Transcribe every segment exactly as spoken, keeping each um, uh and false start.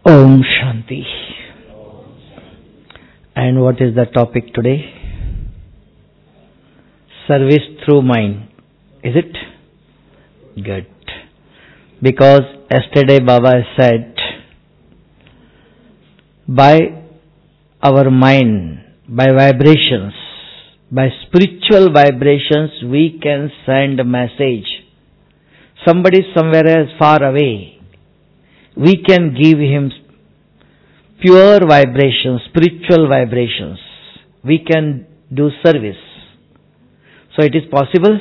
Om Shanti. And what is the topic today? Service through mind. Is it? Good. Because yesterday Baba said, by our mind, by vibrations, by spiritual vibrations, we can send a message. Somebody somewhere else far away, we can give him pure vibrations, spiritual vibrations. We can do service. So it is possible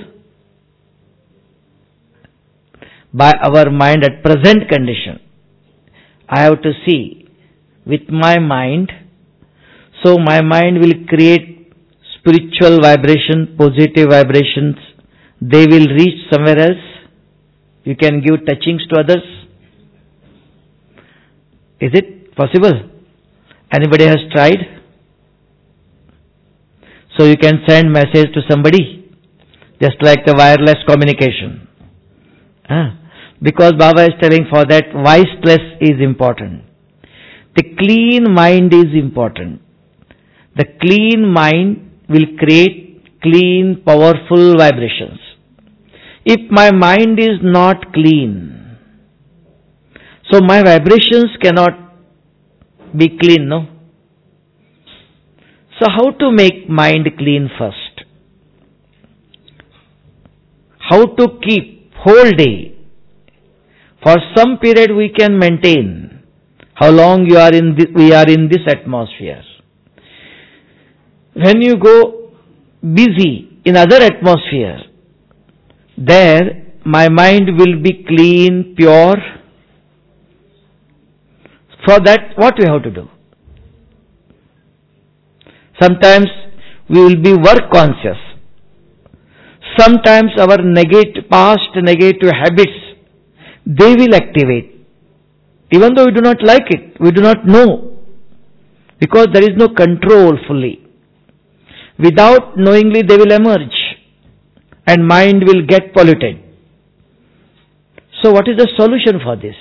by our mind at present condition. I have to see with my mind. So my mind will create spiritual vibration, positive vibrations. They will reach somewhere else. You can give touchings to others. Is it possible? Anybody has tried? So you can send message to somebody, just like the wireless communication. Ah. Because Baba is telling for that, voiceless is important. The clean mind is important. The clean mind will create clean, powerful vibrations. If my mind is not clean, so my vibrations cannot be clean, no? So how to make mind clean first? How to keep whole day? For some period we can maintain. How long you are in this, we are in this atmosphere. When you go busy in other atmosphere, there my mind will be clean, pure. For that, what we have to do? Sometimes we will be work conscious. Sometimes our negative, past negative habits, they will activate. Even though we do not like it, we do not know. Because there is no control fully. Without knowingly they will emerge. And mind will get polluted. So what is the solution for this?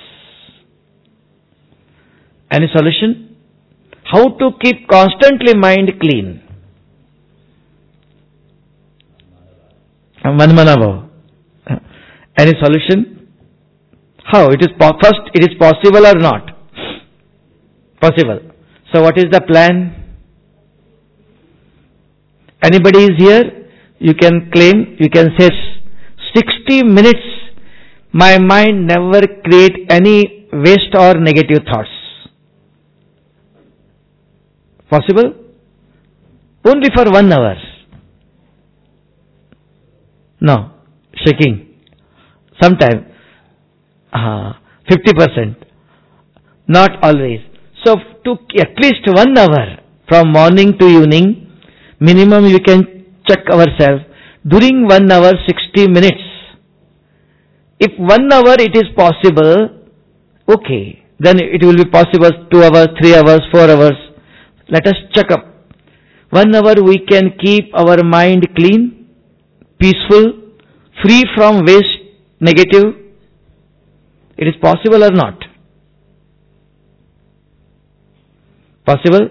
Any solution? How to keep constantly mind clean? Manmanabhav. Any solution? How? It is po- first, it is possible or not? Possible. So what is the plan? Anybody is here? You can claim, you can say sixty minutes my mind never create any waste or negative thoughts. Possible? Only for one hour. No. Shaking. Sometime. Uh, fifty percent. Not always. So to at least one hour from morning to evening, minimum you can check ourselves. During one hour, sixty minutes. If one hour it is possible, okay. Then it will be possible two hours, three hours, four hours. Let us check up. One hour we can keep our mind clean, peaceful, free from waste, negative. It is possible or not? Possible?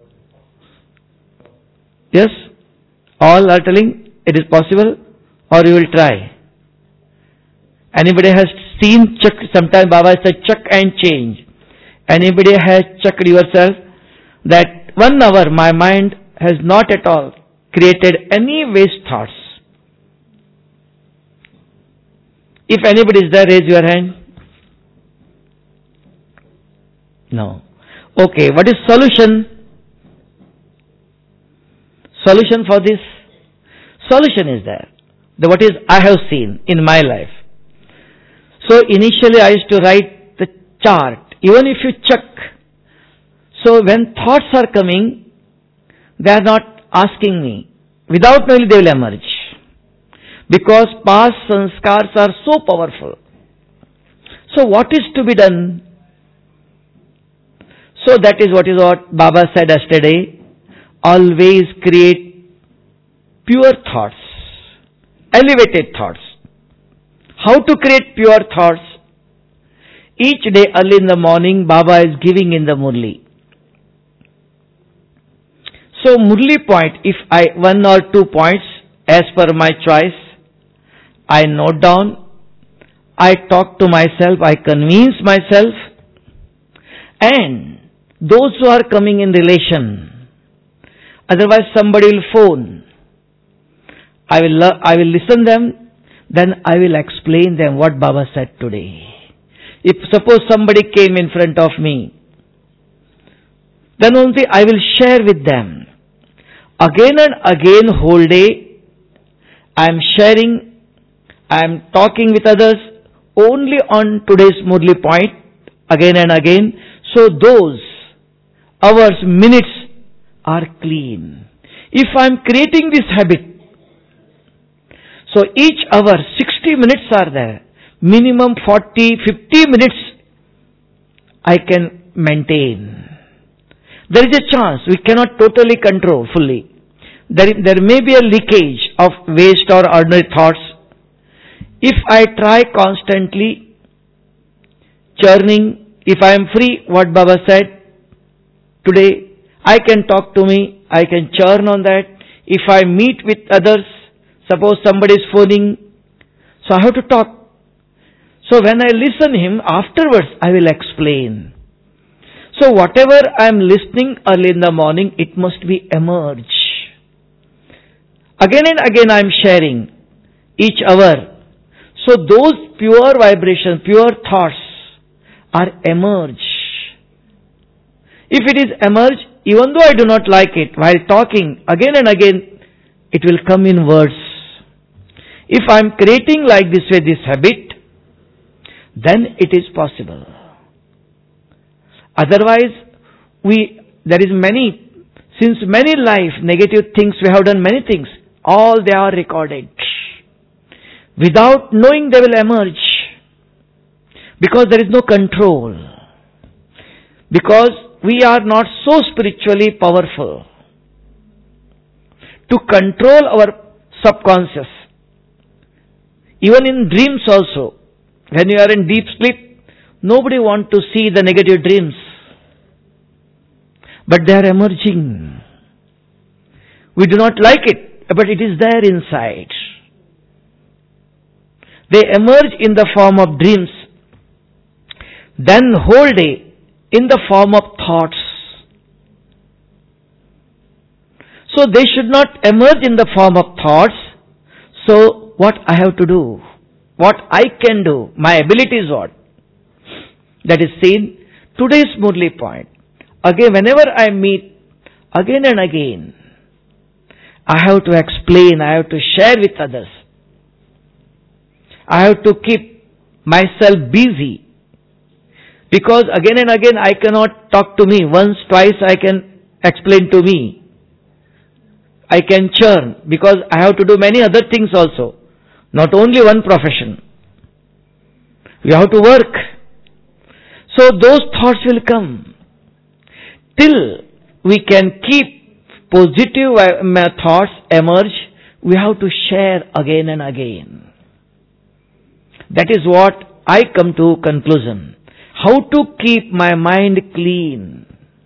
Yes? All are telling it is possible, or you will try. Anybody has seen, check, sometimes Baba said check and change. Anybody has checked yourself that one hour my mind has not at all created any waste thoughts? If anybody is there, raise your hand. No. Okay, what is solution? Solution for this? Solution is there. The what is I have seen in my life. So initially I used to write the chart. Even if you check, so when thoughts are coming, they are not asking me. Without knowing they will emerge. Because past sanskars are so powerful. So what is to be done? So that is what is what Baba said yesterday. Always create pure thoughts. Elevated thoughts. How to create pure thoughts? each day early in the morning Baba is giving in the Murli. So Murli point, if I, one or two points as per my choice, I note down, I talk to myself, I convince myself, and those who are coming in relation, otherwise somebody will phone, I will, I will listen them, then I will explain them what Baba said today. If suppose somebody came in front of me, then only I will share with them. Again and again whole day, I am sharing, I am talking with others only on today's Murli point, again and again. So those hours, minutes are clean. If I am creating this habit, so each hour, sixty minutes are there. Minimum forty, fifty minutes I can maintain. There is a chance we cannot totally control fully. There, there may be a leakage of waste or ordinary thoughts. If I try constantly churning, if I am free, what Baba said today, I can talk to me, I can churn on that. If I meet with others, suppose somebody is phoning, so I have to talk. So when I listen him, afterwards I will explain. So whatever I am listening early in the morning, it must be emerge. Again and again I am sharing each hour. So those pure vibrations, pure thoughts are emerge. If it is emerge, even though I do not like it, while talking again and again, it will come in words. If I am creating like this way, this habit, then it is possible. Otherwise, we, there is many, since many life, negative things, we have done many things. All they are recorded. Without knowing they will emerge. Because there is no control. Because we are not so spiritually powerful to control our subconscious. Even in dreams also, when you are in deep sleep, nobody wants to see the negative dreams. But they are emerging. We do not like it, but it is there inside. They emerge in the form of dreams. Then whole day in the form of thoughts. So they should not emerge in the form of thoughts. So what I have to do? What I can do? My ability is what? That is seen today's Murli point. Again, whenever I meet, again and again, I have to explain, I have to share with others. I have to keep myself busy. Because again and again I cannot talk to me. Once, twice I can explain to me. I can churn because I have to do many other things also. Not only one profession. We have to work. So those thoughts will come. Till we can keep positive thoughts emerge, we have to share again and again. That is what I come to conclusion. How to keep my mind clean.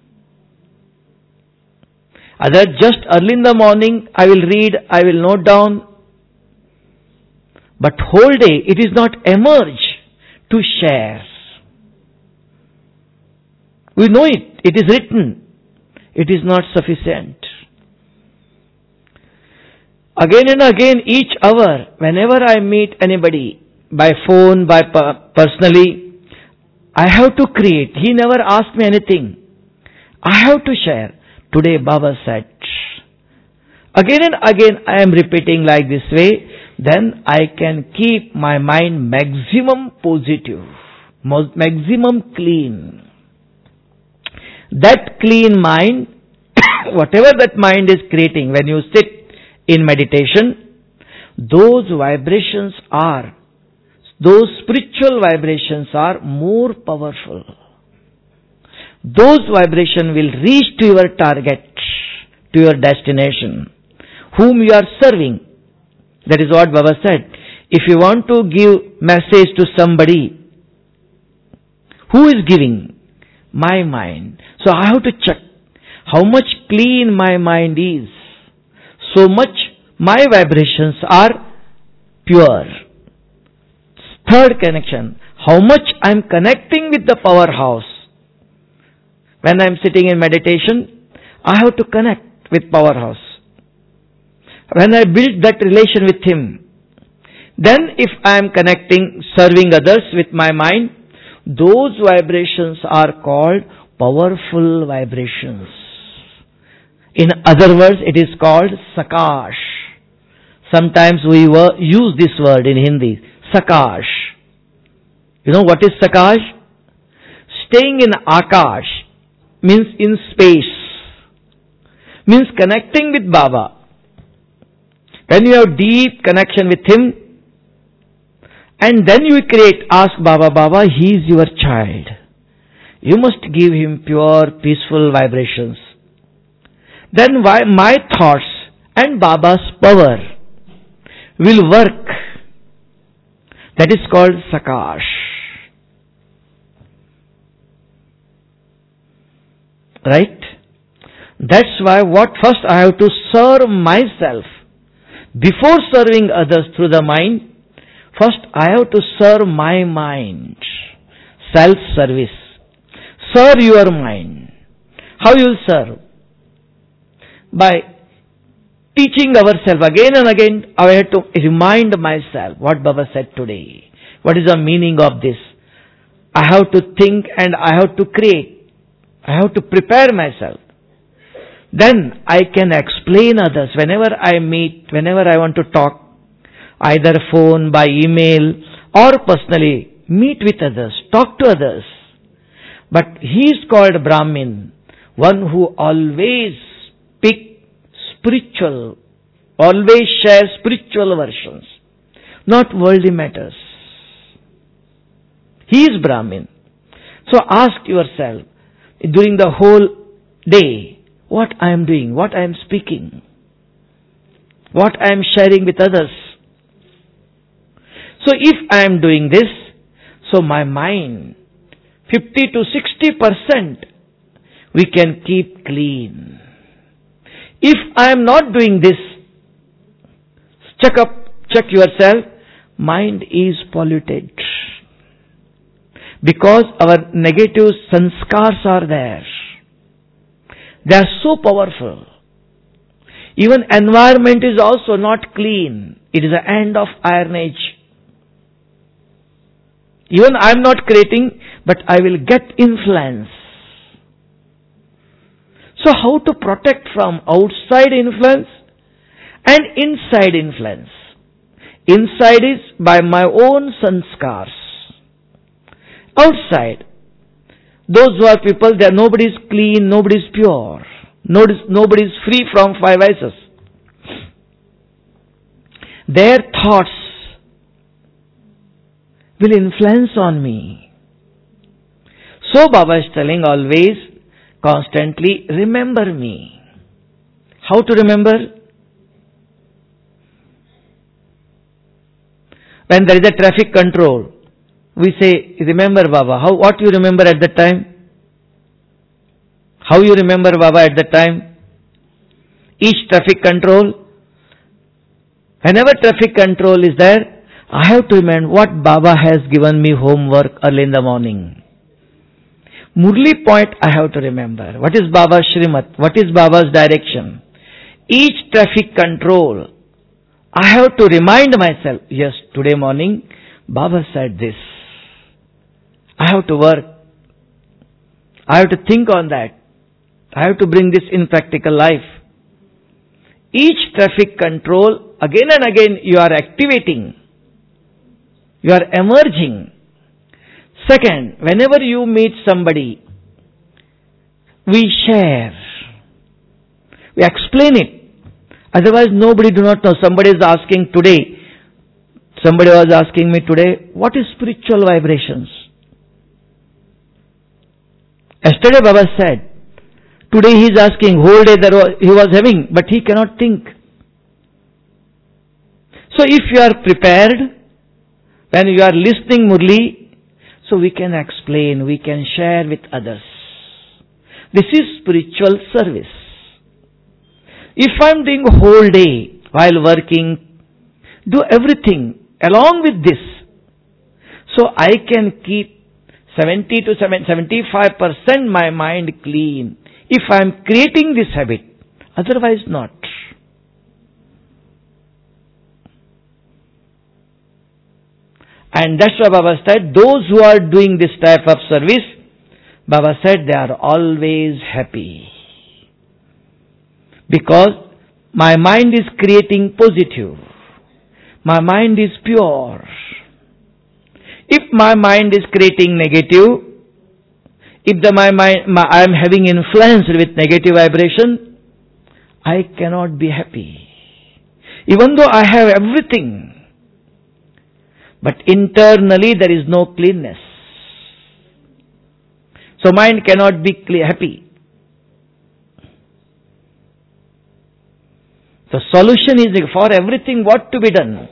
Other just early in the morning, I will read, I will note down. But whole day, it is not emerge to share. We know it, it is written. It is not sufficient. Again and again, each hour, whenever I meet anybody, by phone, by personally, I have to create. He never asked me anything. I have to share. Today Baba said. Again and again I am repeating like this way. Then I can keep my mind maximum positive. Maximum clean. That clean mind, whatever that mind is creating, when you sit in meditation, those vibrations are Those spiritual vibrations are more powerful. Those vibrations will reach to your target, to your destination, whom you are serving. That is what Baba said. If you want to give message to somebody, Who is giving? My mind. So I have to check how much clean my mind is. So much my vibrations are pure. Third connection. How much I am connecting with the powerhouse. When I am sitting in meditation, I have to connect with powerhouse. When I build that relation with him, then if I am connecting, serving others with my mind, those vibrations are called powerful vibrations. In other words, it is called Sakash. Sometimes we use this word in Hindi, Sakash. You know what is Sakash? Staying in Akash means in space, means connecting with Baba. When you have deep connection with him, and then you create, ask Baba, Baba, he is your child. You must give him pure, peaceful vibrations. Then why my thoughts and Baba's power will work. That is called Sakash. Right? That's why what first I have to serve myself. Before serving others through the mind, first I have to serve my mind. Self-service. Serve your mind. How you will serve? By teaching ourselves again and again. I have to remind myself what Baba said today. What is the meaning of this? I have to think and I have to create. I have to prepare myself. Then I can explain others. Whenever I meet, whenever I want to talk, either phone, by email, or personally, meet with others, talk to others. But he is called Brahmin, one who always speak spiritual, always share spiritual versions, not worldly matters. He is Brahmin. So ask yourself, during the whole day, what I am doing, what I am speaking, what I am sharing with others. So if I am doing this, so my mind, fifty to sixty percent, we can keep clean. If I am not doing this, check up, check yourself, mind is polluted. Because our negative sanskars are there. They are so powerful. Even environment is also not clean. It is the end of Iron Age. Even I am not creating, but I will get influence. So how to protect from outside influence and inside influence? Inside is by my own sanskars. Outside, those who are people, there nobody is clean, nobody is pure, nobody, nobody is free from five vices. Their thoughts will influence on me. So Baba is telling always, constantly, remember me. How to remember? When there is a traffic control, we say, remember Baba. How, what you remember at that time? How you remember Baba at that time? Each traffic control, whenever traffic control is there, I have to remember what Baba has given me homework early in the morning. Murli point I have to remember. What is Baba's Shrimat? What is Baba's direction? Each traffic control, I have to remind myself, yes, today morning, Baba said this. I have to work. I have to think on that. I have to bring this in practical life. Each traffic control, again and again, you are activating. You are emerging. Second, whenever you meet somebody, we share. We explain it. Otherwise, nobody do not know. Somebody is asking today, somebody was asking me today, what is spiritual vibrations? Yesterday Baba said, today he is asking, whole day there was, he was having, but he cannot think. So if you are prepared, when you are listening Murli, so we can explain, we can share with others. This is spiritual service. If I'm doing whole day while working, do everything along with this, so I can keep seventy to seventy-five percent my mind clean. If I'm creating this habit, otherwise not. And that's why Baba said, those who are doing this type of service, Baba said they are always happy. Because my mind is creating positive. My mind is pure. If my mind is creating negative, if the, my mind, my, I am having influence with negative vibration, I cannot be happy. Even though I have everything, but internally there is no cleanness. So mind cannot be clear, happy. The solution is for everything what to be done.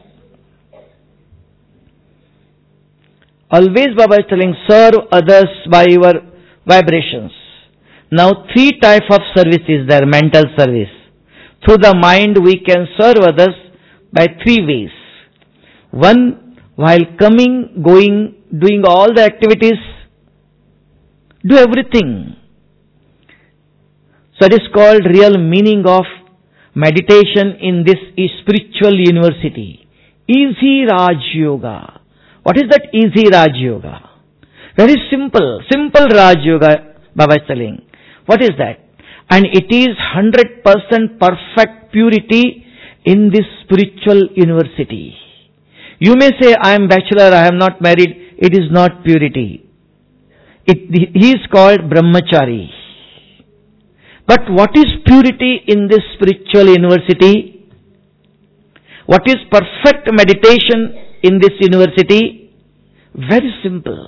Always Baba is telling, serve others by your vibrations. Now three types of service is there, mental service. Through the mind we can serve others by three ways. One, while coming, going, doing all the activities, do everything. So that is called real meaning of meditation in this spiritual university. Easy Raj Yoga. What is that easy Raj Yoga? Very simple. Simple Raj Yoga, Baba is telling. What is that? And it is one hundred percent perfect purity in this spiritual university. You may say, I am bachelor, I am not married. It is not purity. It, he is called Brahmachari. But what is purity in this spiritual university? What is perfect meditation in this university? Very simple.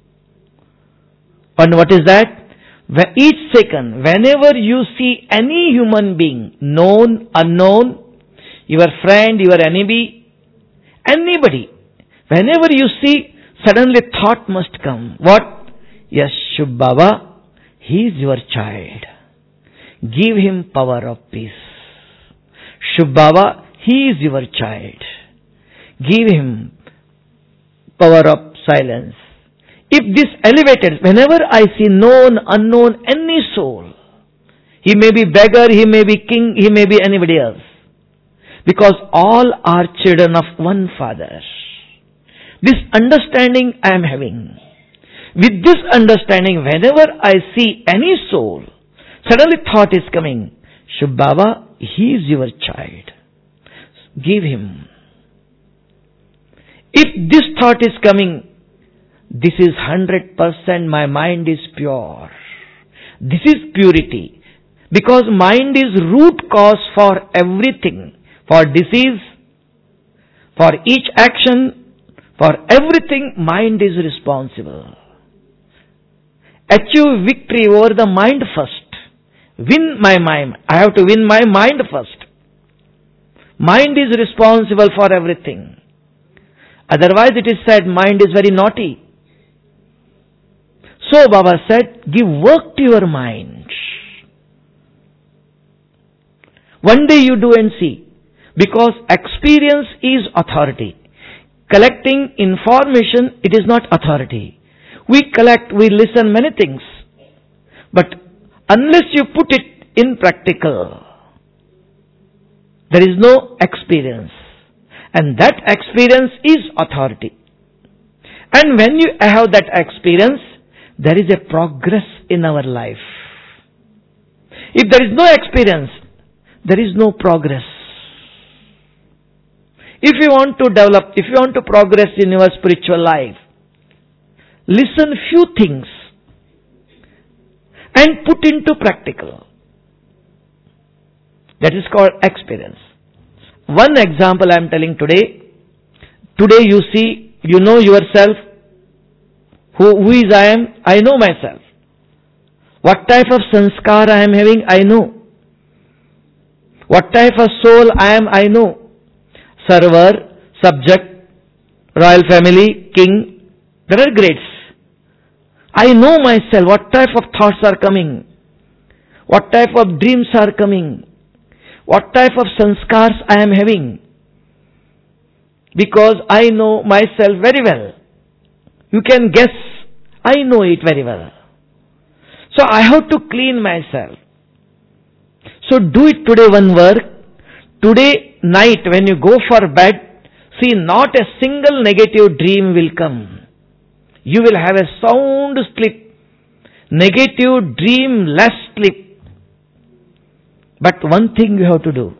And what is that? Each second, whenever you see any human being, known, unknown, your friend, your enemy, anybody, whenever you see, suddenly thought must come. What? Yes, Shubh Baba, he is your child. Give him power of peace. Shubh Baba, he is your child. Give him power of silence. If this elevated, whenever I see known, unknown, any soul, he may be beggar, he may be king, he may be anybody else. Because all are children of one Father. This understanding I am having. With this understanding, whenever I see any soul, suddenly thought is coming, Shubh Baba, he is your child. Give him. If this thought is coming, this is one hundred percent my mind is pure. This is purity. Because mind is root cause for everything. For disease, for each action, for everything, mind is responsible. Achieve victory over the mind first. Win my mind. I have to win my mind first. Mind is responsible for everything. Otherwise it is said mind is very naughty. So Baba said, give work to your mind. One day you do and see. Because experience is authority. Collecting information, it is not authority. We collect, we listen many things. But unless you put it in practical, there is no experience. And that experience is authority. And when you have that experience, there is a progress in our life. If there is no experience, there is no progress. If you want to develop, if you want to progress in your spiritual life, listen few things and put into practical. That is called experience. One example I am telling today. Today you see, you know yourself. Who, who is I am? I know myself. What type of sanskar I am having? I know. What type of soul I am? I know. Server, subject, royal family, king. There are grades. I know myself, what type of thoughts are coming, what type of dreams are coming, what type of sanskars I am having. Because I know myself very well. You can guess, I know it very well. So I have to clean myself. So do it today one work. Today night when you go for bed, see, not a single negative dream will come. You will have a sound sleep. Negative dream less sleep. But one thing you have to do.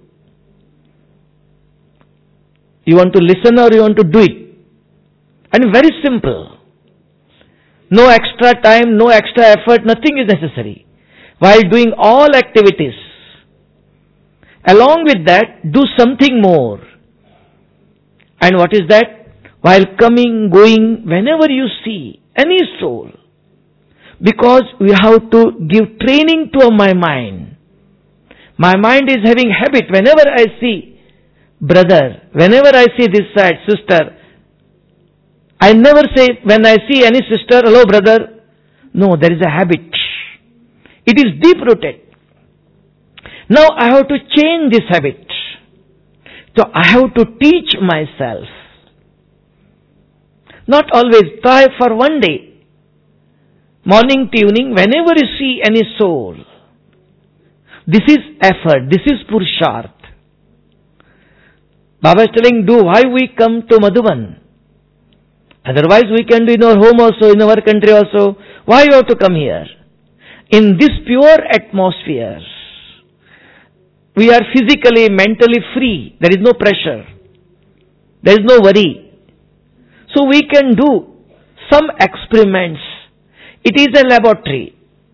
You want to listen or you want to do it? And very simple. No extra time, no extra effort, nothing is necessary. While doing all activities, along with that, do something more. And what is that? While coming, going, whenever you see any soul, because we have to give training to my mind. My mind is having habit. Whenever I see brother, whenever I see this side, sister, I never say, when I see any sister, hello brother. No, there is a habit. It is deep-rooted. Now I have to change this habit. So I have to teach myself. Not always, try for one day. Morning to evening, whenever you see any soul, this is effort, this is Purusharth. Baba is telling, do why we come to Madhuban. Otherwise we can do in our home also, in our country also. Why you have to come here? In this pure atmosphere, we are physically, mentally free. There is no pressure. There is no worry. So we can do some experiments. It is a laboratory.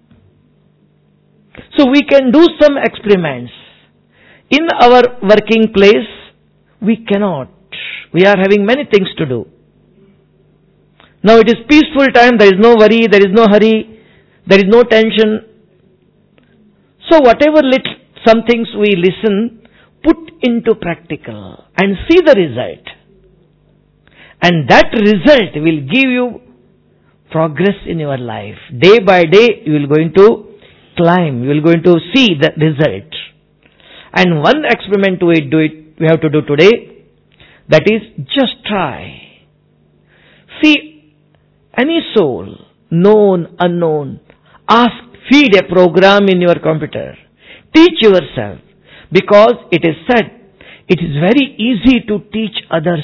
So we can do some experiments. In our working place, we cannot. We are having many things to do. Now it is peaceful time, there is no worry, there is no hurry, there is no tension. So whatever little, some things we listen, put into practical and see the result. And that result will give you progress in your life. Day by day you will going to climb, you will going to see the result. And one experiment we do it, we have to do today, that is just try. See any soul, known, unknown, ask, feed a program in your computer. Teach yourself. Because it is said, it is very easy to teach others.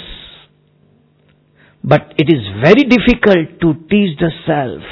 But it is very difficult to teach the self.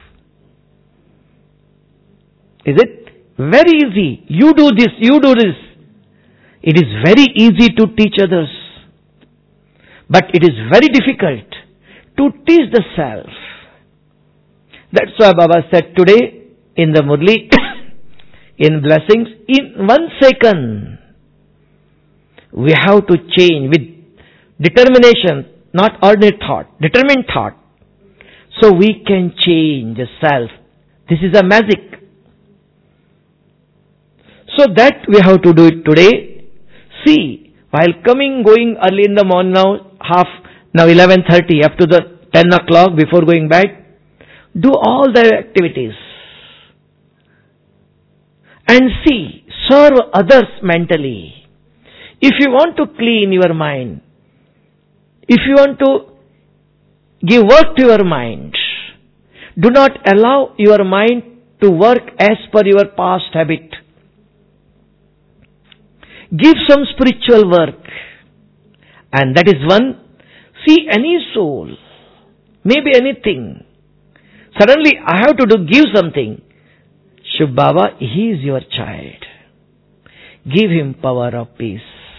Is it? Very easy. You do this, you do this. It is very easy to teach others. But it is very difficult to teach the self. That's why Baba said today in the Murli, in blessings, in one second, we have to change with determination, not ordinary thought, determined thought. So we can change the self. This is a magic. So that we have to do it today. See, while coming, going early in the morning now, half, now eleven thirty, up to the ten o'clock before going back, do all the activities. And see, serve others mentally. If you want to clean your mind, if you want to give work to your mind, do not allow your mind to work as per your past habit. Give some spiritual work. And that is one. See any soul, maybe anything. Suddenly I have to do, give something. Shubh Baba, he is your child. Give him power of peace.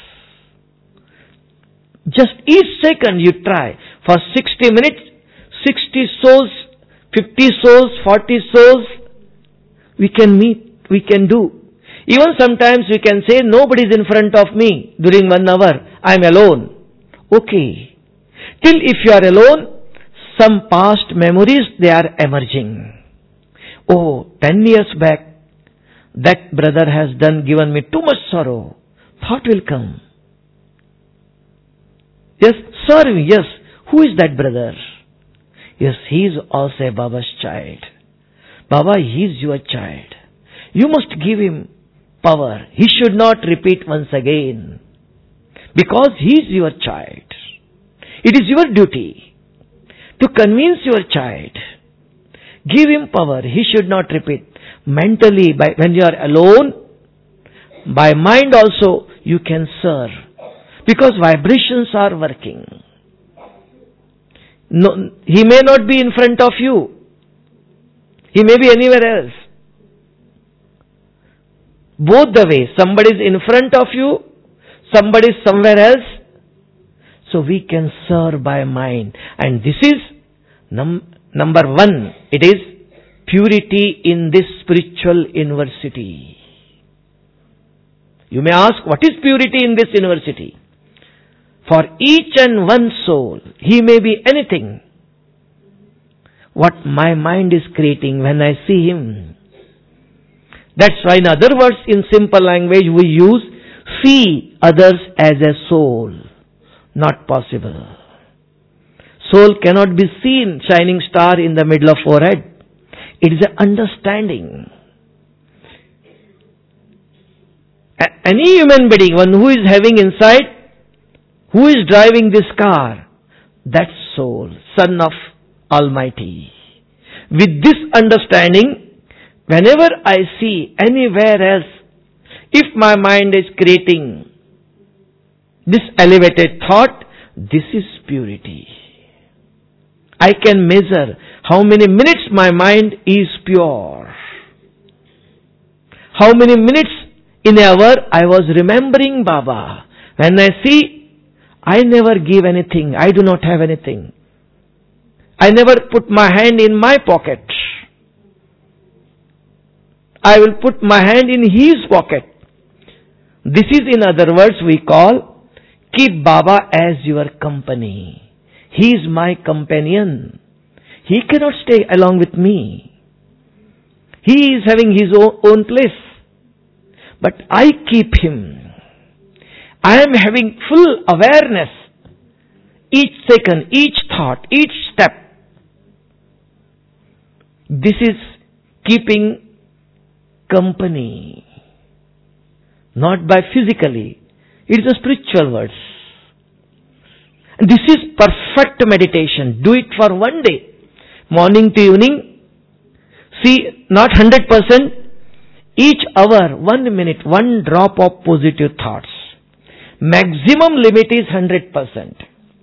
Just each second you try. For sixty minutes, sixty souls, fifty souls, forty souls, we can meet, we can do. Even sometimes we can say, nobody is in front of me during one hour. I am alone. Okay. Till if you are alone, some past memories, they are emerging. Oh, ten years back, that brother has done, given me too much sorrow. Thought will come. Yes, sorry, yes. Who is that brother? Yes, he is also Baba's child. Baba, he is your child. You must give him power. He should not repeat once again. Because he is your child. It is your duty to convince your child. Give him power. He should not repeat. Mentally, by, when you are alone, by mind also, you can serve. Because vibrations are working. No, he may not be in front of you. He may be anywhere else. Both the ways. Somebody is in front of you, somebody is somewhere else. So we can serve by mind. And this is num- number one. It is purity in this spiritual university. You may ask, what is purity in this university? For each and one soul, he may be anything. What my mind is creating when I see him. That's why, in other words, in simple language, we use see others as a soul. Not possible. Soul cannot be seen, shining star in the middle of forehead. It is an understanding. A- any human being, one who is having inside, who is driving this car, that soul, Son of Almighty. With this understanding, whenever I see anywhere else, if my mind is creating this elevated thought, this is purity. I can measure how many minutes my mind is pure. How many minutes in an hour I was remembering Baba. When I see, I never give anything. I do not have anything. I never put my hand in my pocket. I will put my hand in his pocket. This is, in other words, we call, keep Baba as your company. He is my companion. He cannot stay along with me. He is having his own, own place. But I keep him. I am having full awareness. Each second, each thought, each step. This is keeping company. Not by physically. It is a spiritual word. This is perfect meditation. Do it for one day. Morning to evening. See, not one hundred percent. Each hour, one minute, one drop of positive thoughts. Maximum limit is one hundred percent.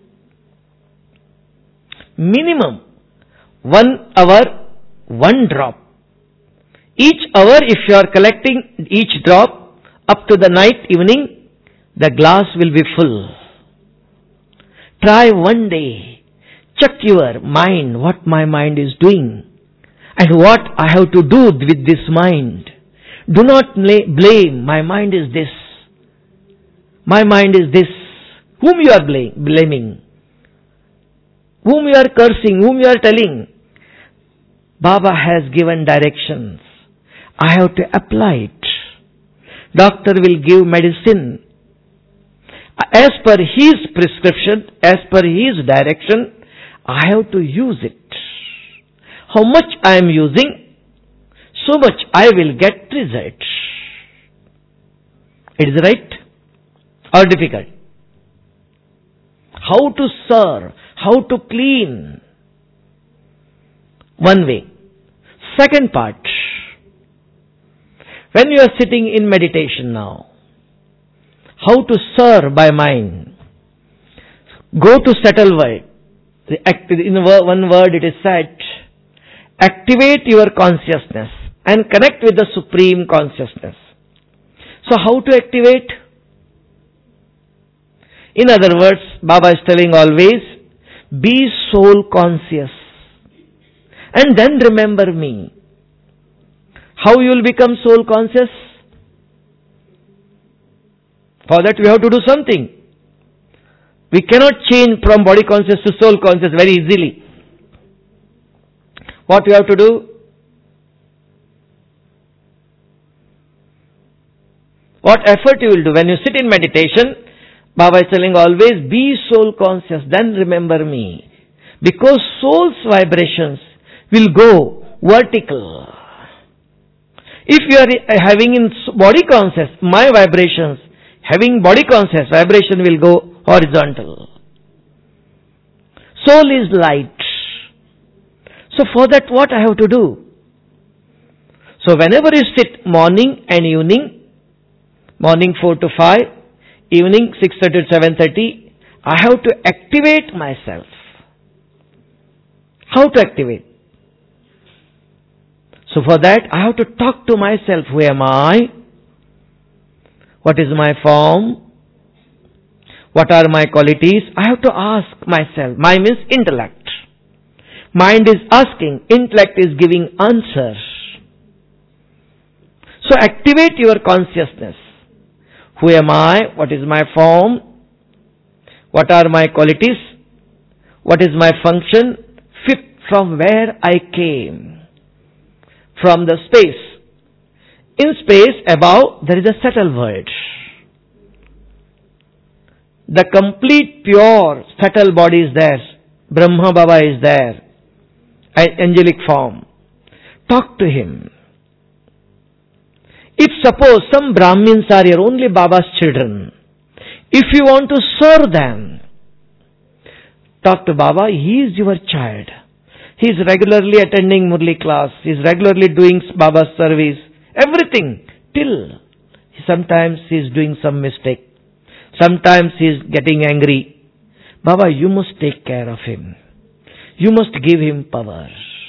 Minimum, one hour, one drop. Each hour, if you are collecting each drop, up to the night, evening, the glass will be full. Try one day. Check your mind, what my mind is doing. And what I have to do with this mind. Do not blame, my mind is this. My mind is this. Whom you are blaming? Whom you are cursing? Whom you are telling? Baba has given directions. I have to apply it. Doctor will give medicine. As per his prescription, as per his direction, I have to use it. How much I am using, so much I will get result. It is right or difficult? How to serve, how to clean. One way. Second part. When you are sitting in meditation now, how to serve by mind. Go to subtle word. In one word it is said, activate your consciousness and connect with the Supreme Consciousness. So how to activate? In other words, Baba is telling always, be soul conscious. And then remember me. How you will become soul conscious? For that we have to do something. We cannot change from body conscious to soul conscious very easily. What we have to do? What effort you will do? When you sit in meditation, Baba is telling always, be soul conscious, then remember me. Because soul's vibrations will go vertical. If you are having in body conscious, my vibrations, having body conscious, vibration will go horizontal. Soul is light. So for that, what I have to do? So whenever you sit morning and evening, morning four to five, evening six thirty to seven thirty, I have to activate myself. How to activate? So for that, I have to talk to myself. Who am I? What is my form? What are my qualities? I have to ask myself. My means intellect. Mind is asking. Intellect is giving answers. So activate your consciousness. Who am I? What is my form? What are my qualities? What is my function? Fifth, from where I came. From the space. In space above, there is a subtle world. The complete pure subtle body is there. Brahma Baba is there. Angelic form. Talk to him. If suppose some Brahmins are your only Baba's children, if you want to serve them, talk to Baba. He is your child. He is regularly attending Murli class. He is regularly doing Baba's service. Everything. Till sometimes he is doing some mistake. Sometimes he is getting angry. Baba, you must take care of him. You must give him power.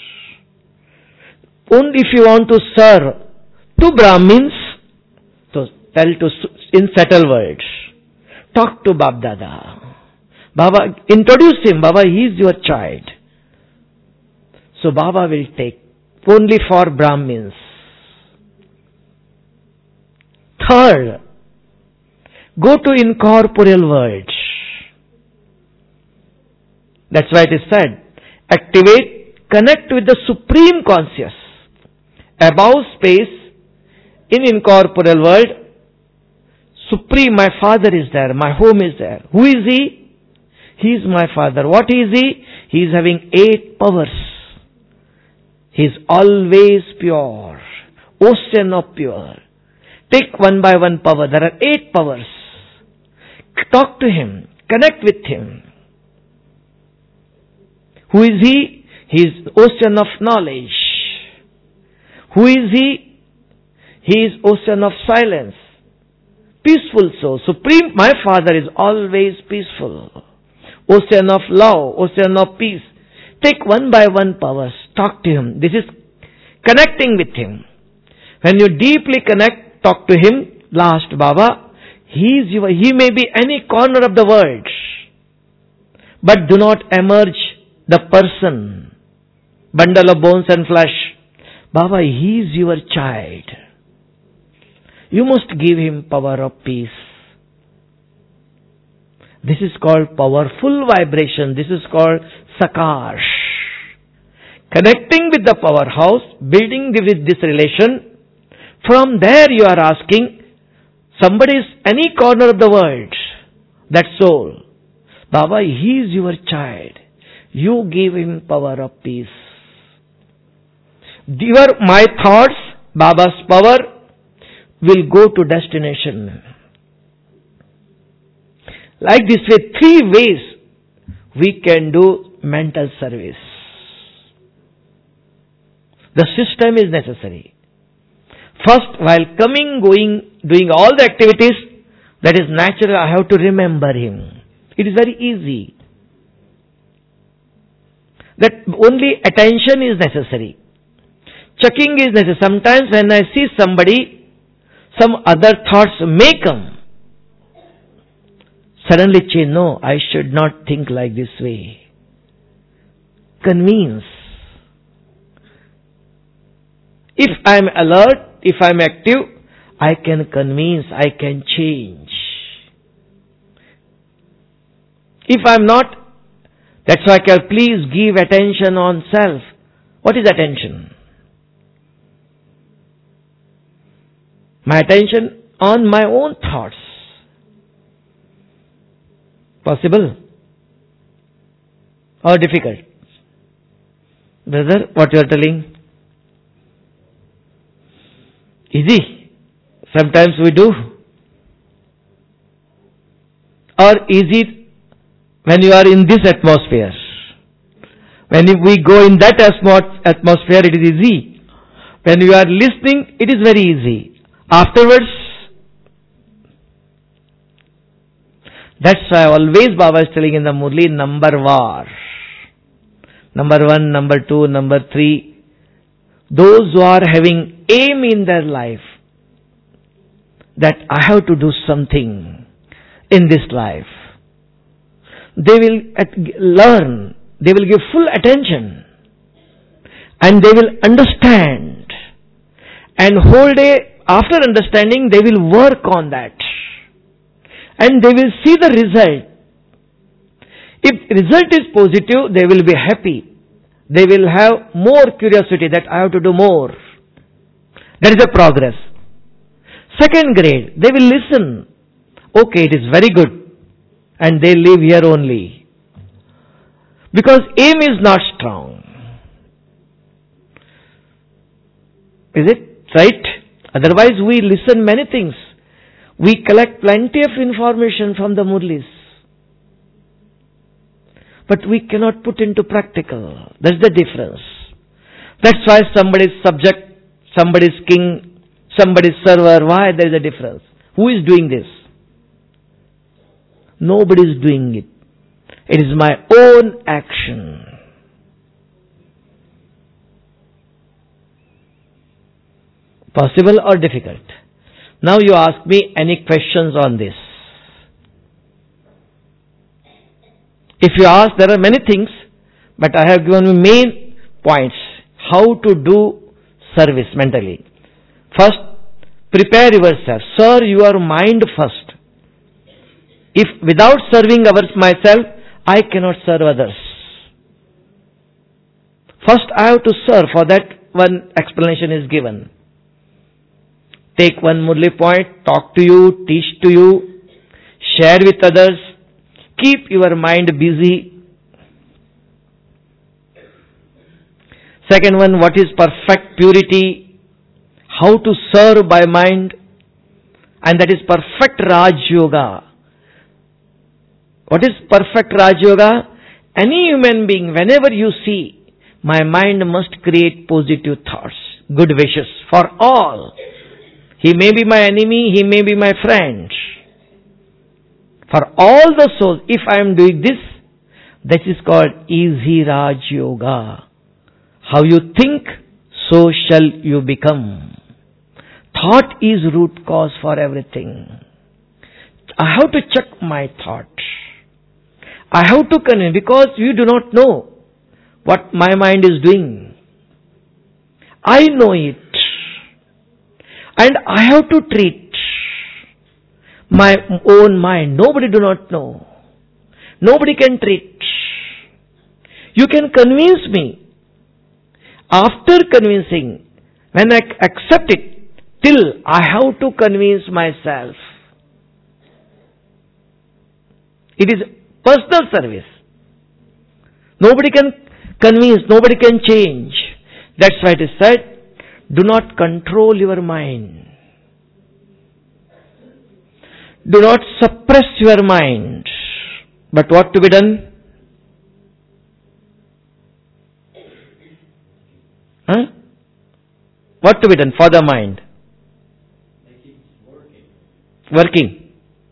Only if you want to serve to Brahmins, to tell to in subtle words, talk to Bab Dada. Baba, introduce him. Baba, he is your child. So Baba will take only for Brahmins. Third, go to incorporeal world. That's why it is said, activate, connect with the supreme conscious. Above space, in incorporeal world, supreme, my father is there, my home is there. Who is he? He is my father. What is he? He is having eight powers. He is always pure. Ocean of pure. Take one by one power. There are eight powers. Talk to him. Connect with him. Who is he? He is ocean of knowledge. Who is he? He is ocean of silence. Peaceful soul. Supreme, my father is always peaceful. Ocean of love. Ocean of peace. Take one by one powers. Talk to him. This is connecting with him. When you deeply connect, talk to him. Last, Baba, he is your, he may be any corner of the world. But do not emerge the person. Bundle of bones and flesh. Baba, he is your child. You must give him power of peace. This is called powerful vibration. This is called Sakar. Connecting with the powerhouse, building with this relation. From there you are asking, somebody is any corner of the world, that soul. Baba, he is your child. You give him power of peace. Your, my thoughts, Baba's power, will go to destination. Like this way, three ways we can do mental service. The system is necessary. First, while coming, going, doing all the activities, that is natural, I have to remember him. It is very easy. That only attention is necessary. Checking is necessary. Sometimes when I see somebody, some other thoughts may come. Suddenly change, no, I should not think like this way. Convince. If I am alert, if I am active, I can convince, I can change. If I am not, that's why I can please give attention on self. What is attention? My attention on my own thoughts. Possible? or difficult? Brother, what you are telling? Easy. Sometimes we do. Or easy when you are in this atmosphere. When we go in that atmosphere, it is easy. When you are listening, it is very easy. Afterwards, that's why always Baba is telling in the Murli, number war. Number one, number two, number three. Those who are having aim in their life, that I have to do something in this life, they will learn, they will give full attention, and they will understand, and whole day after understanding they will work on that, and they will see the result. If result is positive, they will be happy. They will have more curiosity that I have to do more. That is a progress. Second grade, they will listen. Okay, it is very good. And they live here only. Because aim is not strong. Is it right? Otherwise we listen many things. We collect plenty of information from the Murlis. But we cannot put into practical. That's the difference. That's why somebody is subject, somebody is king, somebody is server. Why there is a difference? Who is doing this? Nobody is doing it. It is my own action. Possible or difficult? Now you ask me any questions on this. If you ask, there are many things, but I have given you main points. How to do service mentally. First, prepare yourself. Serve your mind first. If without serving others myself, I cannot serve others. First I have to serve. For that one explanation is given. Take one Murli point, talk to you, teach to you, share with others. Keep your mind busy. Second one, what is perfect purity? How to serve by mind? And that is perfect Raj Yoga. What is perfect Raj Yoga? Any human being, whenever you see, my mind must create positive thoughts, good wishes for all. He may be my enemy, he may be my friend. For all the souls, if I am doing this, that is called easy Raj Yoga. How you think, so shall you become. Thought is root cause for everything. I have to check my thought. I have to convince, because you do not know what my mind is doing. I know it. And I have to treat my own mind. Nobody do not know. Nobody can treat. You can convince me. After convincing, when I accept it, till I have to convince myself. It is personal service. Nobody can convince, nobody can change. That's why it is said, do not control your mind. Do not suppress your mind. But what to be done? Huh? What to be done for the mind? Working.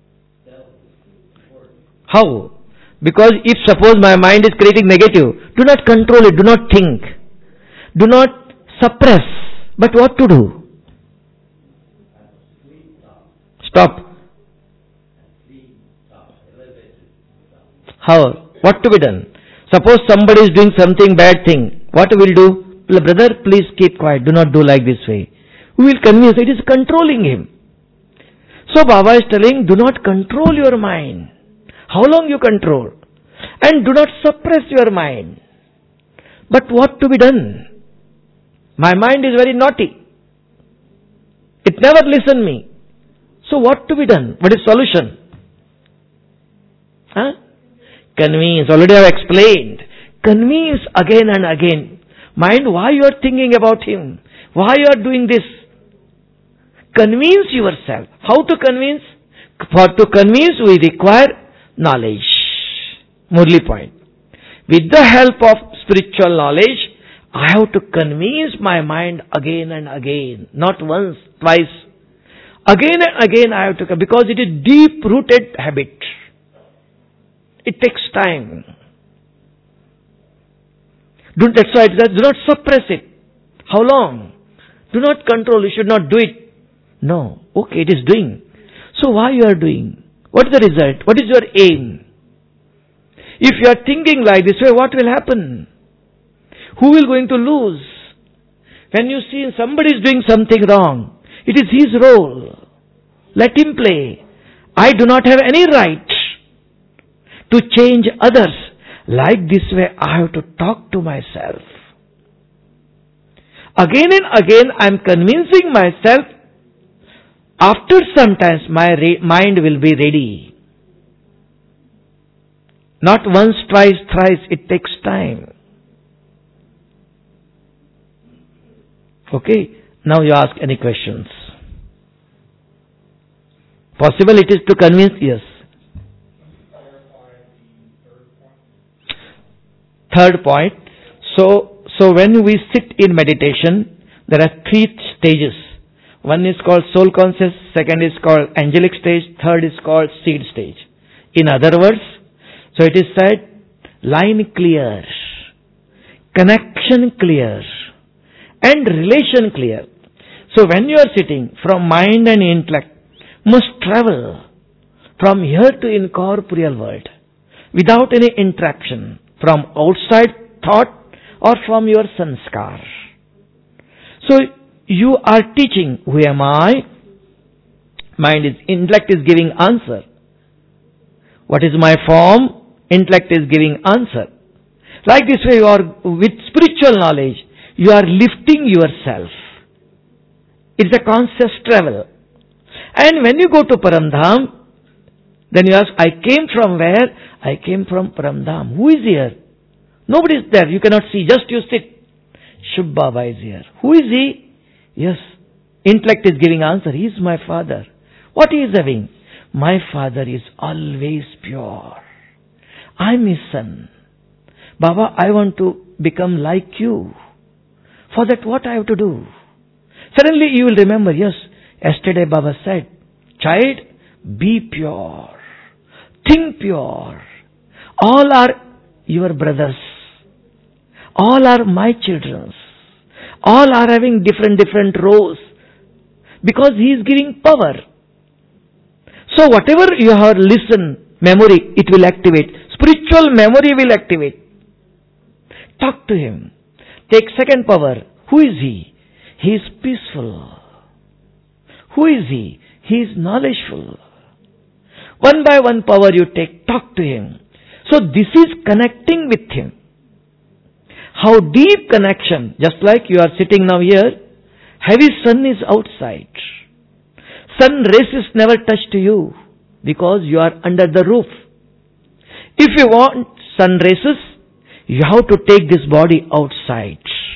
How? Because if suppose my mind is creating negative, do not control it, do not think. Do not suppress. But what to do? Stop. How? What to be done? Suppose somebody is doing something bad thing. What we will do? Brother, please keep quiet. Do not do like this way. We will convince. It is controlling him. So Baba is telling, do not control your mind. How long you control? And do not suppress your mind. But what to be done? My mind is very naughty. It never listens me. So what to be done? What is solution? Huh? Convince. Already I have explained. Convince again and again. Mind, why you are thinking about him? Why you are doing this? Convince yourself. How to convince? For to convince we require knowledge. Murli point. With the help of spiritual knowledge, I have to convince my mind again and again. Not once, twice. Again and again I have to, because it is deep-rooted habit. It takes time. Do, that's why it says, do not suppress it. How long? Do not control, you should not do it. No. Okay, it is doing. So why you are doing? What is the result? What is your aim? If you are thinking like this way, what will happen? Who will going to lose? When you see somebody is doing something wrong, it is his role. Let him play. I do not have any right to change others. Like this way, I have to talk to myself. Again and again, I am convincing myself. After some time, my re- mind will be ready. Not once, twice, thrice. It takes time. Okay. Now you ask any questions. Possible it is to convince? Yes. Third point. So, so when we sit in meditation, there are three stages. One is called soul conscious, second is called angelic stage, third is called seed stage. In other words, so it is said, line clear, connection clear, and relation clear. So when you are sitting, from mind and intellect must travel from here to incorporeal world without any interaction from outside thought or from your sanskar. So you are teaching, who am I? Mind is, intellect is giving answer. What is my form? Intellect is giving answer. Like this way you are, with spiritual knowledge, you are lifting yourself. It's a conscious travel. And when you go to Paramdham, then you ask, I came from where? I came from Paramdham. Who is here? Nobody is there. You cannot see. Just you sit. Shubh Baba is here. Who is he? Yes. Intellect is giving answer. He is my father. What he is having? My father is always pure. I am his son. Baba, I want to become like you. For that, what I have to do? Suddenly you will remember, yes, yesterday Baba said, child, be pure. Think pure. All are your brothers. All are my children. All are having different, different roles. Because he is giving power. So whatever you have listened, memory, it will activate. Spiritual memory will activate. Talk to him. Take second power. Who is he? He is peaceful. Who is he? He is knowledgeful. One by one power you take, talk to him. So this is connecting with him. How deep connection, just like you are sitting now here, heavy sun is outside. Sun rays never touch to you because you are under the roof. If you want sun rays, you have to take this body outside.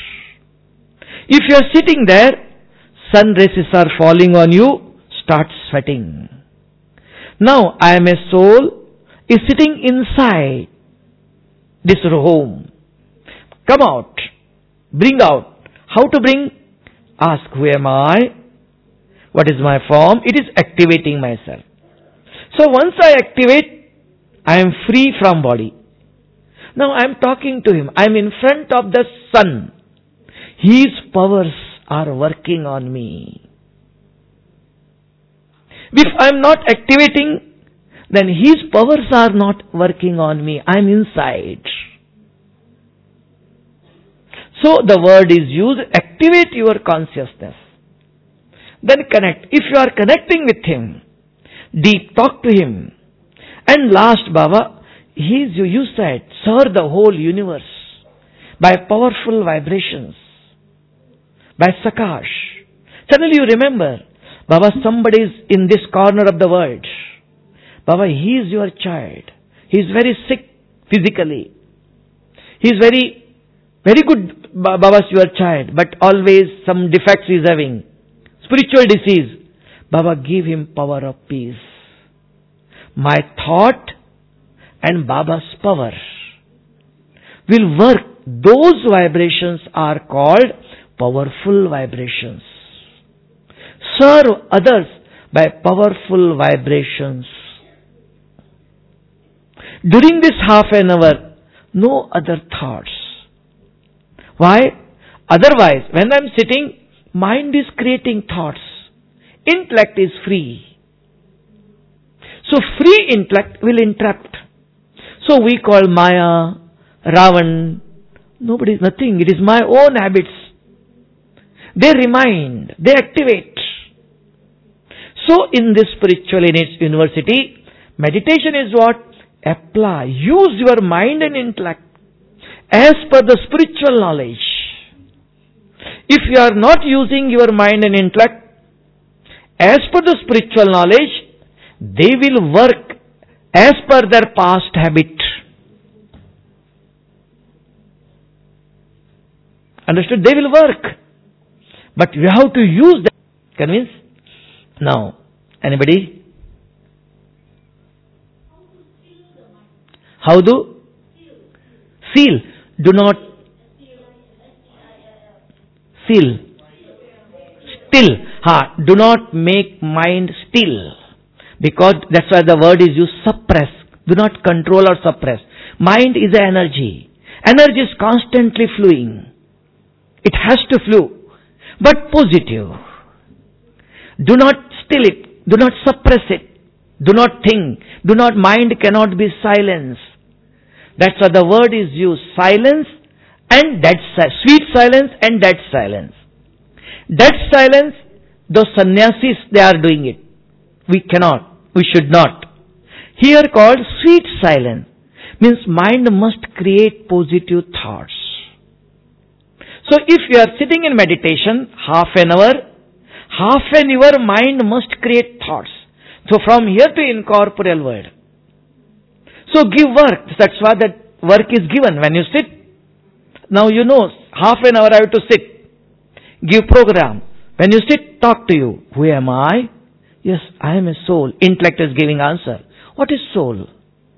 If you are sitting there, sun rays are falling on you, start sweating. Now I am a soul, is sitting inside this home. Come out. Bring out. How to bring? Ask, who am I? What is my form? It is activating myself. So once I activate, I am free from body. Now I am talking to him. I am in front of the sun. His powers are working on me. If I am not activating, then his powers are not working on me. I am inside. So the word is used, activate your consciousness. Then connect. If you are connecting with him, deep, talk to him. And last, Baba, he is, you said, serve the whole universe by powerful vibrations, by Sakash. Suddenly you remember, Baba, somebody is in this corner of the world. Baba, he is your child. He is very sick physically. He is very, very good, Baba's your child, but always some defects he is having. Spiritual disease. Baba, give him power of peace. My thought and Baba's power will work. Those vibrations are called powerful vibrations. Serve others by powerful vibrations. During this half an hour, no other thoughts. Why? Otherwise, when I am sitting, mind is creating thoughts. Intellect is free. So free intellect will interrupt. So we call Maya, Ravan. Nobody is nothing. It is my own habits. They remind, they activate. So in this spiritual university, meditation is what? Apply. Use your mind and intellect as per the spiritual knowledge. If you are not using your mind and intellect as per the spiritual knowledge, they will work as per their past habit. Understood? They will work. But you have to use them. Convince? Now, anybody? How do? Seal. Do not seal. Still. Ha. Do not make mind still. Because that's why the word is used, suppress. Do not control or suppress. Mind is an energy. Energy is constantly flowing. It has to flow. But positive. Do not still it. Do not suppress it. Do not think. Do not, mind cannot be silence. That's why the word is used. Silence and dead silence. Sweet silence and dead silence. Dead silence, those sannyasis, they are doing it. We cannot. We should not. Here called sweet silence. Means mind must create positive thoughts. So if you are sitting in meditation, half an hour, half an hour mind must create thoughts. So from here to incorporeal world. So give work. That's why that work is given. When you sit, now you know, half an hour I have to sit. Give program. When you sit, talk to you. Who am I? Yes, I am a soul. Intellect is giving answer. What is soul?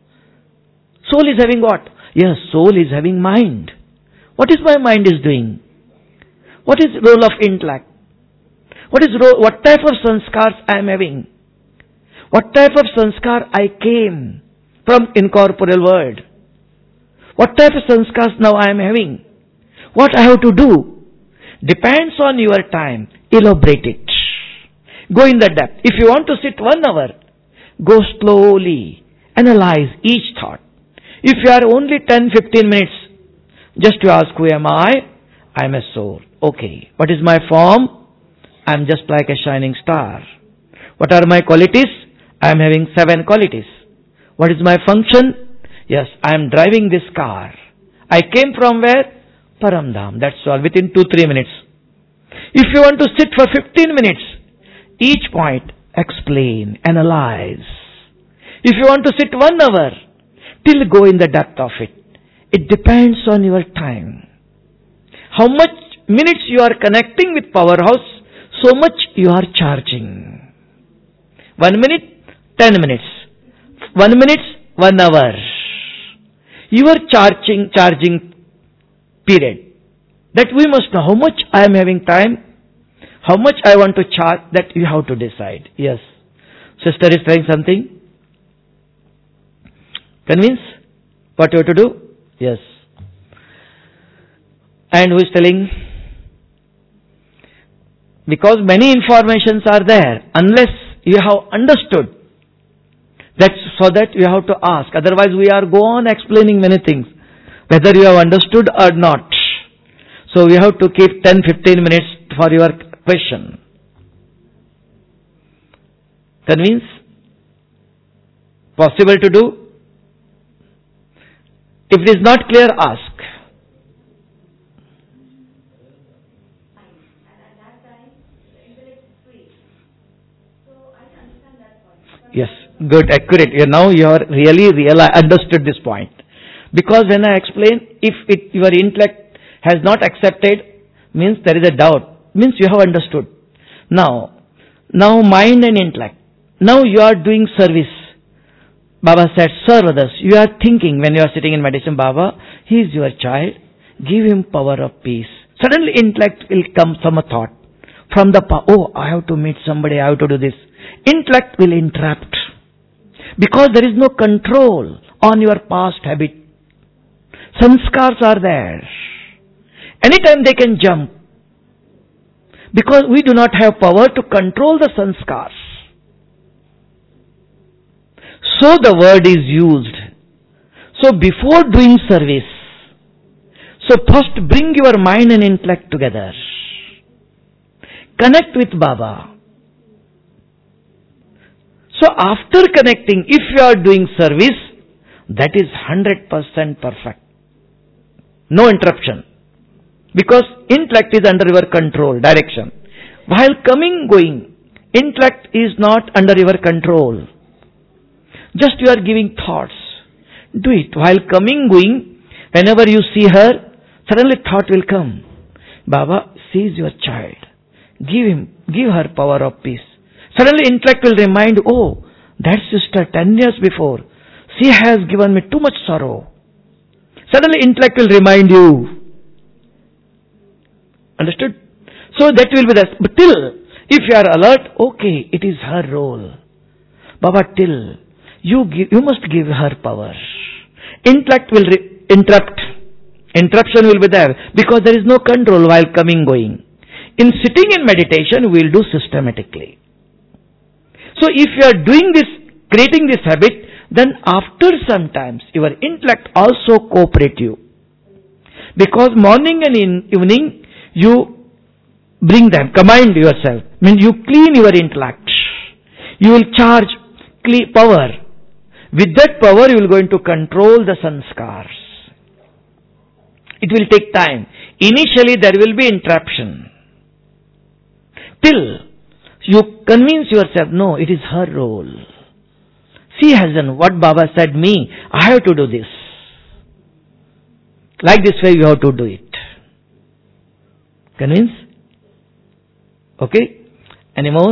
Soul is having what? Yes, soul is having mind. What is my mind is doing? What is role of intellect? What is role, what type of sanskars I am having? What type of sanskar I came from incorporeal world? What type of sanskars now I am having? What I have to do? Depends on your time. Elaborate it. Go in the depth. If you want to sit one hour, go slowly. Analyze each thought. If you are only ten to fifteen minutes, just to ask, who am I? I am a soul. Okay. What is my form? I am just like a shining star. What are my qualities? I am having seven qualities. What is my function? Yes, I am driving this car. I came from where? Paramdham. That's all. Within two to three minutes. If you want to sit for fifteen minutes, each point, explain, analyze. If you want to sit one hour, till go in the depth of it. It depends on your time. How much minutes you are connecting with powerhouse, so much you are charging. One minute, ten minutes. One minute, one hour. You are charging, charging period. That we must know how much I am having time, how much I want to charge, that you have to decide. Yes. Sister is saying something? Convince? What you have to do? Yes. And who is telling? Because many informations are there. Unless you have understood, that's so that you have to ask. Otherwise we are go on explaining many things, whether you have understood or not. So we have to keep ten to fifteen minutes for your question. Convince? Possible to do? If it is not clear, ask. Yes, good, accurate. You now you are really real. I understood this point. Because when I explain, if it, your intellect has not accepted, means there is a doubt, means you have understood. Now, now mind and intellect. Now you are doing service. Baba said, serve others. You are thinking when you are sitting in meditation, Baba, he is your child. Give him power of peace. Suddenly intellect will come from a thought. From the, oh, I have to meet somebody, I have to do this. Intellect will interrupt. Because there is no control on your past habit. Sanskars are there. Anytime they can jump. Because we do not have power to control the sanskars. So the word is used. So before doing service, so first bring your mind and intellect together. Connect with Baba. So after connecting, if you are doing service, that is one hundred percent perfect. No interruption. Because intellect is under your control, direction. While coming, going, intellect is not under your control. Just you are giving thoughts. Do it. While coming, going, whenever you see her, suddenly thought will come. Baba sees your child. Give him, give her power of peace. Suddenly intellect will remind, oh, that sister ten years before, she has given me too much sorrow. Suddenly intellect will remind you. Understood? So that will be the, but till, if you are alert, okay, it is her role. Baba, till, you give, you must give her power. Intellect will re- interrupt. Interruption will be there because there is no control while coming, going. In sitting in meditation, we will do systematically. So if you are doing this, creating this habit, then after some times, your intellect also cooperate you. Because morning and in evening, you bring them, command yourself. I mean, you clean your intellect. You will charge clean power. With that power, you will going to control the sanskars. It will take time. Initially, there will be interruption. Till you convince yourself, no, it is her role. She has done what Baba said me, I have to do this. Like this way you have to do it. Convince? Okay? Any more?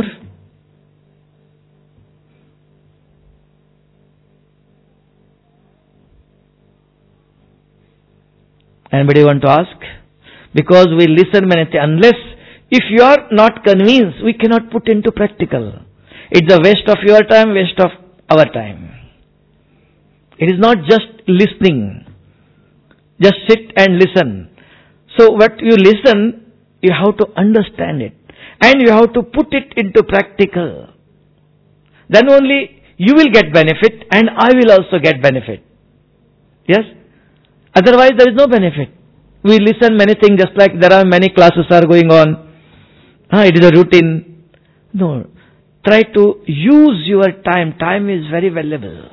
Anybody want to ask? Because we listen many things. Unless, if you are not convinced, we cannot put into practical. It's a waste of your time, waste of our time. It is not just listening. Just sit and listen. So what you listen, you have to understand it. And you have to put it into practical. Then only you will get benefit and I will also get benefit. Yes? Otherwise there is no benefit. We listen many things just like there are many classes are going on. Ah, it is a routine. No. Try to use your time. Time is very valuable.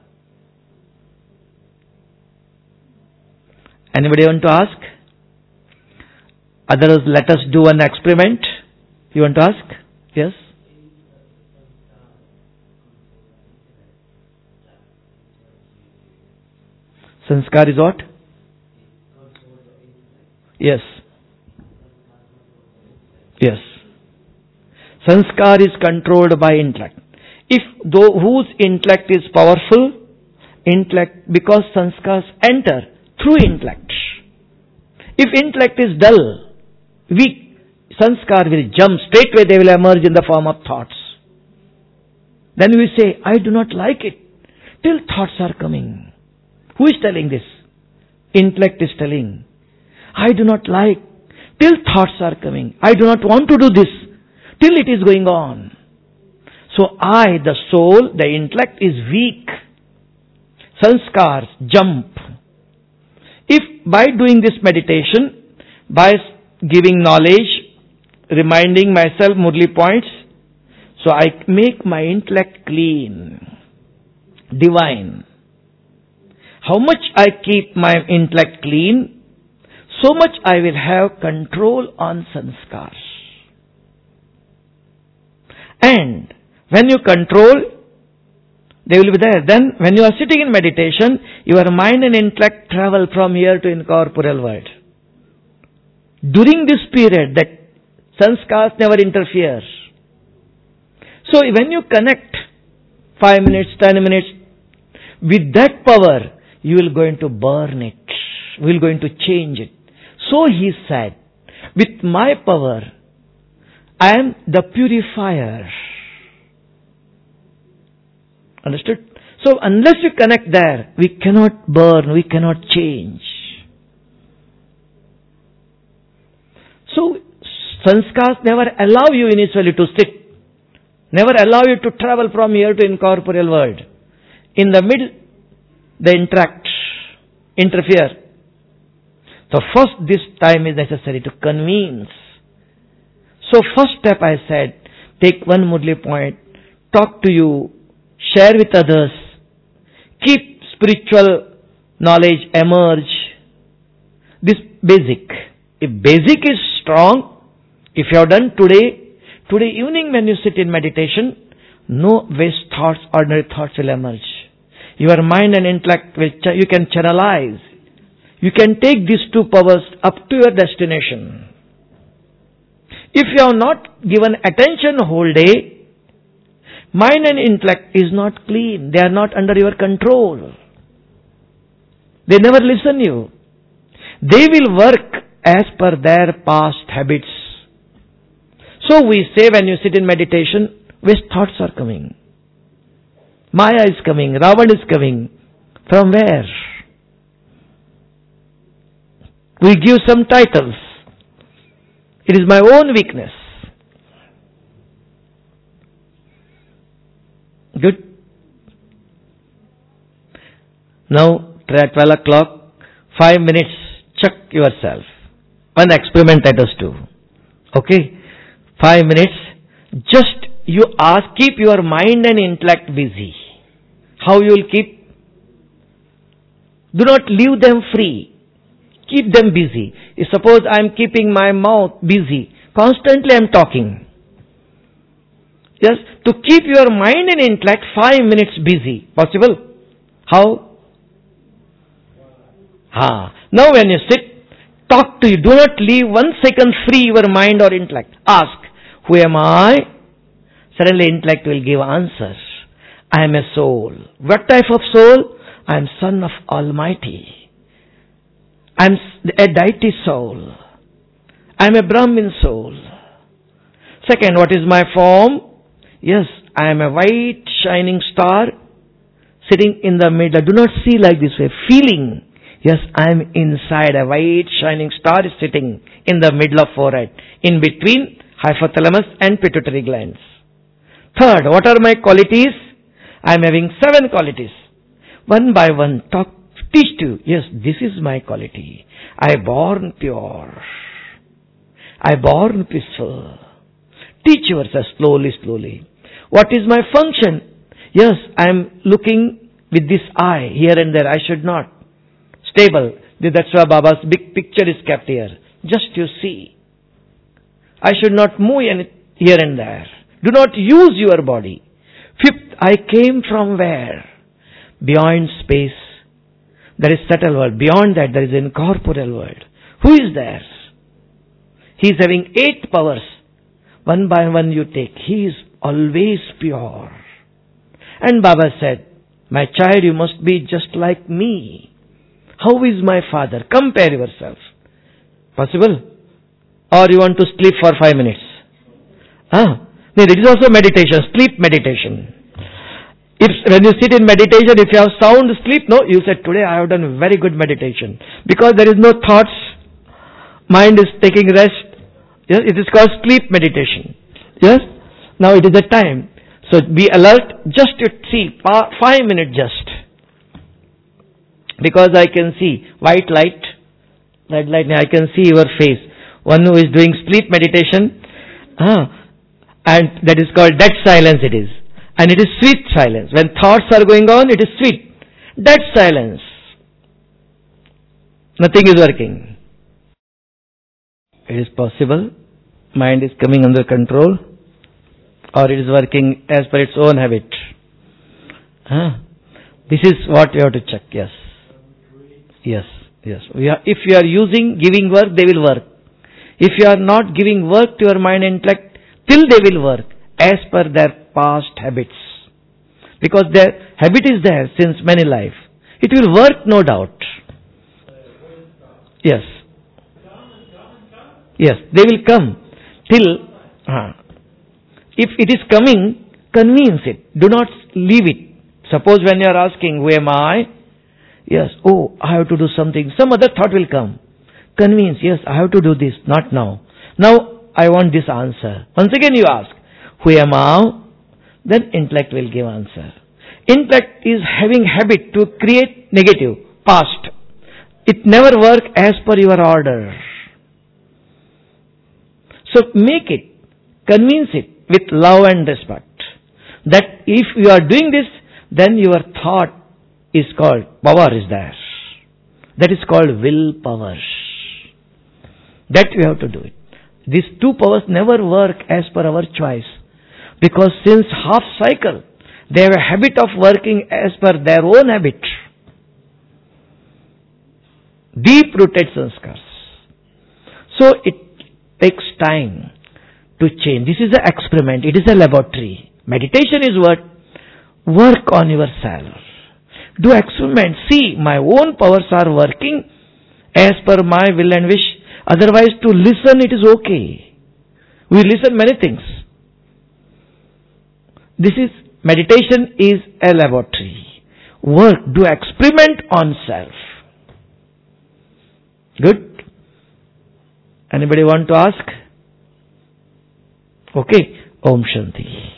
Anybody want to ask? Otherwise, let us do an experiment. You want to ask? Yes? Sanskar is what? Yes. Yes. Sanskar is controlled by intellect. If though whose intellect is powerful, intellect, because sanskars enter through intellect. If intellect is dull, weak, sanskar will jump straightway, they will emerge in the form of thoughts. Then we say, I do not like it, till thoughts are coming. Who is telling this? Intellect is telling. I do not like, till thoughts are coming. I do not want to do this, till it is going on. So I, the soul, the intellect is weak. Sanskars jump. If by doing this meditation, by giving knowledge, reminding myself Murli points, so I make my intellect clean, divine. How much I keep my intellect clean, so much I will have control on sanskars. And when you control, They will be there. Then when you are sitting in meditation, your mind and intellect travel from here to incorporeal world. During this period, that sanskars never interfere. So when you connect five minutes, ten minutes, with that power, you will going to burn it. You will going to change it. So he said, with my power, I am the purifier. Understood? So unless you connect there, we cannot burn, we cannot change. So sanskars never allow you initially to sit. Never allow you to travel from here to incorporeal world. In the middle, they interact, interfere. So first this time is necessary to convince. So first step I said, take one Murli point, talk to you, share with others, keep spiritual knowledge emerge. This basic. If basic is strong, if you have done today, today evening when you sit in meditation, no waste thoughts, ordinary thoughts will emerge. Your mind and intellect, will ch- you can channelize. You can take these two powers up to your destination. If you have not given attention whole day, mind and intellect is not clean. They are not under your control. They never listen you. They will work as per their past habits. So we say when you sit in meditation, waste thoughts are coming. Maya is coming, Ravan is coming. From where? We give some titles. It is my own weakness. Good. Now, at twelve o'clock, five minutes, check yourself. One experiment let us do. Okay? Five minutes, just you ask, keep your mind and intellect busy. How you will keep? Do not leave them free. Keep them busy. If suppose I am keeping my mouth busy, constantly I am talking. Yes, to keep your mind and intellect five minutes busy. Possible? How? Ha. Now when you sit, talk to you. Do not leave one second free your mind or intellect. Ask, who am I? Suddenly intellect will give answers. I am a soul. What type of soul? I am son of Almighty. I am a deity soul. I am a Brahmin soul. Second, what is my form? Yes, I am a white shining star sitting in the middle. Do not see like this way. Feeling. Yes, I am inside. A white shining star is sitting in the middle of forehead. In between hypothalamus and pituitary glands. Third, what are my qualities? I am having seven qualities. One by one, talk, teach to you. Yes, this is my quality. I born pure. I born peaceful. Teach yourself slowly, slowly. What is my function? Yes, I am looking with this eye here and there. I should not. Stable. That's why Baba's big picture is kept here. Just you see. I should not move here and there. Do not use your body. Fifth, I came from where? Beyond space. There is subtle world. Beyond that there is incorporeal world. Who is there? He is having eight powers. One by one you take. He is always pure. And Baba said, my child, you must be just like me. How is my father? Compare yourself. Possible? Or you want to sleep for five minutes? Ah, no, it is also meditation, sleep meditation. If when you sit in meditation, if you have sound sleep, no, you said, today I have done very good meditation. Because there is no thoughts, mind is taking rest. Yes, it is called sleep meditation. Yes? Now it is the time. So be alert, just you see, five minutes just. Because I can see white light, red light, I can see your face. One who is doing sleep meditation, ah, and that is called dead silence it is. And it is sweet silence. When thoughts are going on, it is sweet. Dead silence. Nothing is working. It is possible. Mind is coming under control. Or it is working as per its own habit. Huh? This is what you have to check. Yes. Yes. Yes. We are, if you are using giving work, they will work. If you are not giving work to your mind and intellect, till they will work as per their past habits. Because their habit is there since many life. It will work, no doubt. Yes. Yes, they will come till, uh, if it is coming, convince it. Do not leave it. Suppose when you are asking, who am I? Yes, oh, I have to do something. Some other thought will come. Convince, yes, I have to do this, not now. Now, I want this answer. Once again you ask, who am I? Then intellect will give answer. Intellect is having habit to create negative, past. It never work as per your order. So make it, convince it with love and respect that if you are doing this, then your thought is called, power is there. That is called willpower. That we have to do it. These two powers never work as per our choice. Because since half cycle, they have a habit of working as per their own habit. Deep-rooted sanskars. So it takes time to change. This is an experiment. It is a laboratory. Meditation is what? Work on yourself. Do experiment. See, my own powers are working as per my will and wish. Otherwise, to listen, it is okay. We listen many things. This is, meditation is a laboratory. Work, do experiment on self. Good? Anybody want to ask? Okay. Om Shanti.